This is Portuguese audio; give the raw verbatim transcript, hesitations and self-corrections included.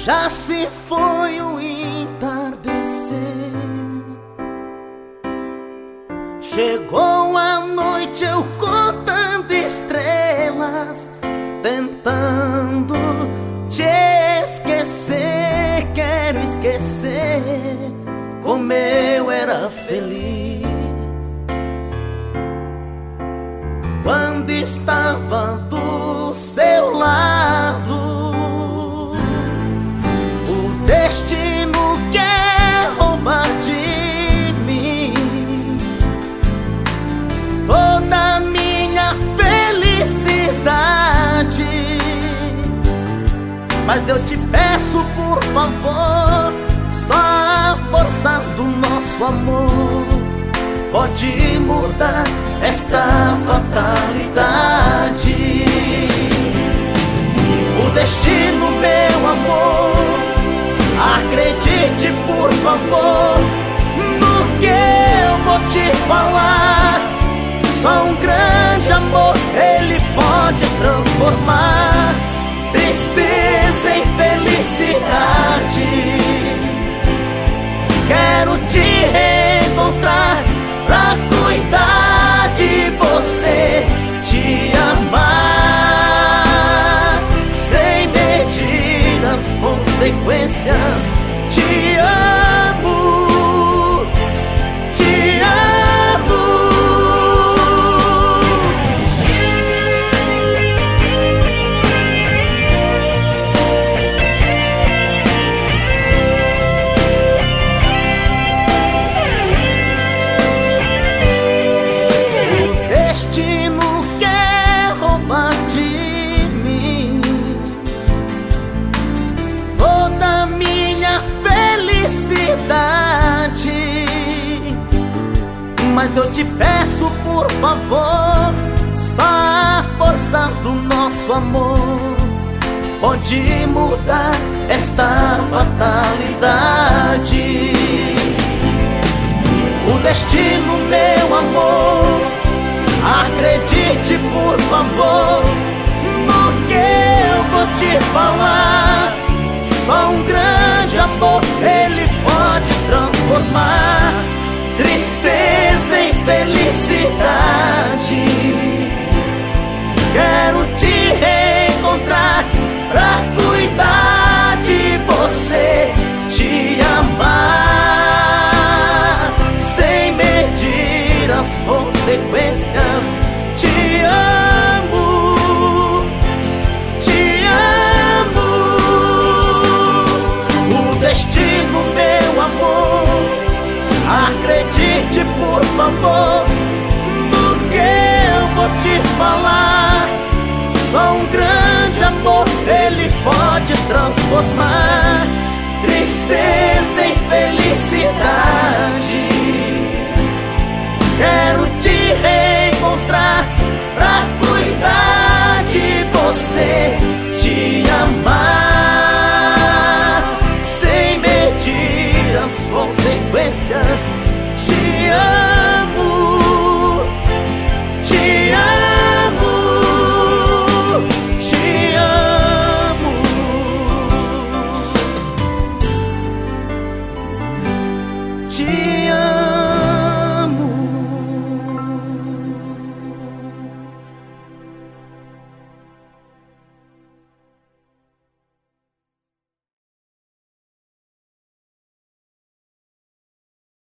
Já se foi o entardecer, chegou a noite, eu contando estrelas, tentando te esquecer. Quero esquecer como eu era feliz quando estava do seu lado. O destino quer roubar de mim toda a minha felicidade, mas eu te peço, por favor, só a força do nosso amor pode mudar esta fatalidade. O destino, meu amor, acredite, por favor, no que eu vou te falar. Só um grande amor, ele pode transformar tristeza em felicidade. Quero te reencontrar pra cuidar de você, te amar sem medir as consequências. Te amo, te amo. O destino quer roubar de mim toda a minha felicidade, mas eu te peço, por favor, só a força do nosso amor pode mudar esta fatalidade. O destino, meu amor, acredite, por favor, no que eu vou te falar. Só um grande amor, ele pode transformar tristeza em felicidade. Quero te reencontrar pra cuidar de você, te amar sem medir as consequências. Te amo, te amo. O destino, meu amor, acredite, por favor, no que eu vou te falar. Só um grande amor, ele pode transformar